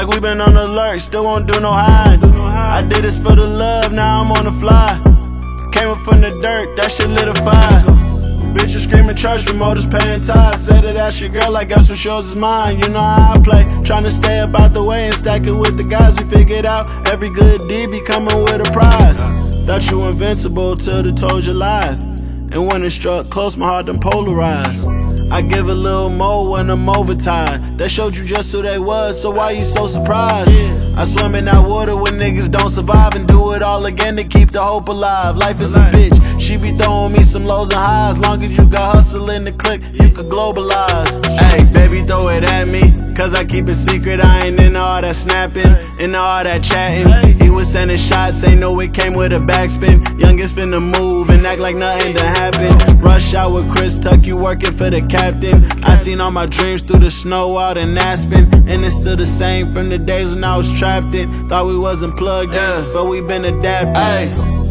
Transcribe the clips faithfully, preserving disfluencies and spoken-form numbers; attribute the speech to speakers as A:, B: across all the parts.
A: Like we been on alert, still won't do no hide. I did this for the love, now I'm on the fly. Came up from the dirt, that shit lit a fire. Bitches screaming church, promoters paying ties. Say that that's your girl, I guess what shows is mine. You know how I play, tryna stay up out the way and stack it with the guys. We figured out every good deed be coming with a prize. Thought you invincible till they told you live. And when it struck close, my heart done polarized. I give a little more when I'm overtired. That showed you just who they was, so why you so surprised? I swim in that water when niggas don't survive, and do it all again to keep the hope alive. Life is a bitch, she be throwing me some lows and highs. Long as you got hustle in the click, you can globalize. Hey, baby, throw it at me, cause I keep it secret. I ain't into all that snapping, into all that chatting. He was sending shots, ain't know it came with a backspin. Youngest finna move and act like nothing done happened. Rush out with Chris Tuck, you working for the captain. I seen all my dreams through the snow out in Aspen, and it's still the same from the days when I was trapped in. Thought we wasn't plugged in, but we been adapting. Ay,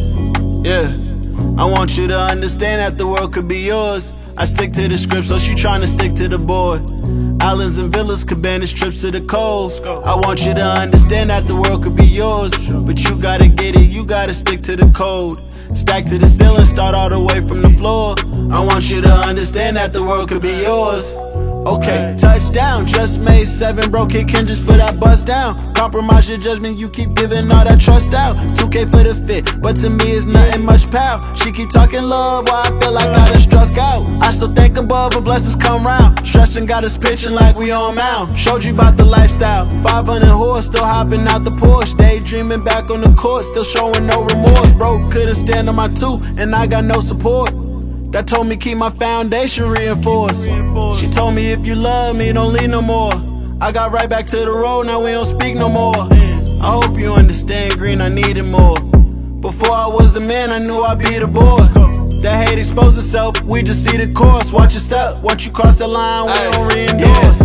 A: yeah, I want you to understand that the world could be yours. I stick to the script, so she tryna stick to the board. Islands and villas, cabanas, trips to the coast. I want you to understand that the world could be yours, but you gotta get it, you gotta stick to the code. Stack to the ceiling, start all the way from the floor. I want you to understand that the world could be yours. Okay, touchdown, just made seven, bro, kick hinges for that bust down. Compromise your judgment, you keep giving all that trust out. two K for the fit, but to me it's nothing much pal. She keep talking love, while I feel like I done struck out. I still think above her blessings come round. Stressing got us pitching like we on mound. Showed you about the lifestyle, five hundred horse, still hopping out the Porsche. Daydreaming back on the court, still showing no remorse. Bro, couldn't stand on my two, and I got no support. That told me keep my foundation reinforced. She told me if you love me, don't leave no more. I got right back to the road, now we don't speak no more. I hope you understand, Green, I needed more. Before I was the man, I knew I'd be the boy. That hate exposed itself, we just see the course. Watch your step, once you cross the line, we don't re-endorse.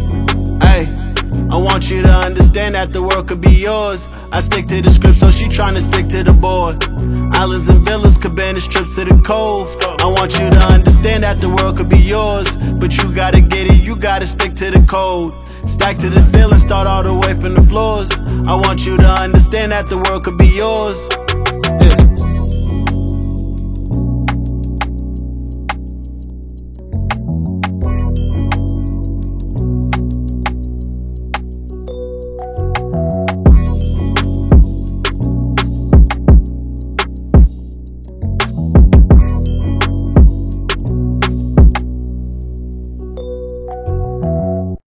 A: Ay, I want you to understand that the world could be yours. I stick to the script, so she tryna stick to the board. Islands and villas, cabanas, trips to the cove. I want you to understand that the world could be yours, but you gotta get it, you gotta stick to the code. Stack to the ceiling, start all the way from the floors. I want you to understand that the world could be yours. Yeah.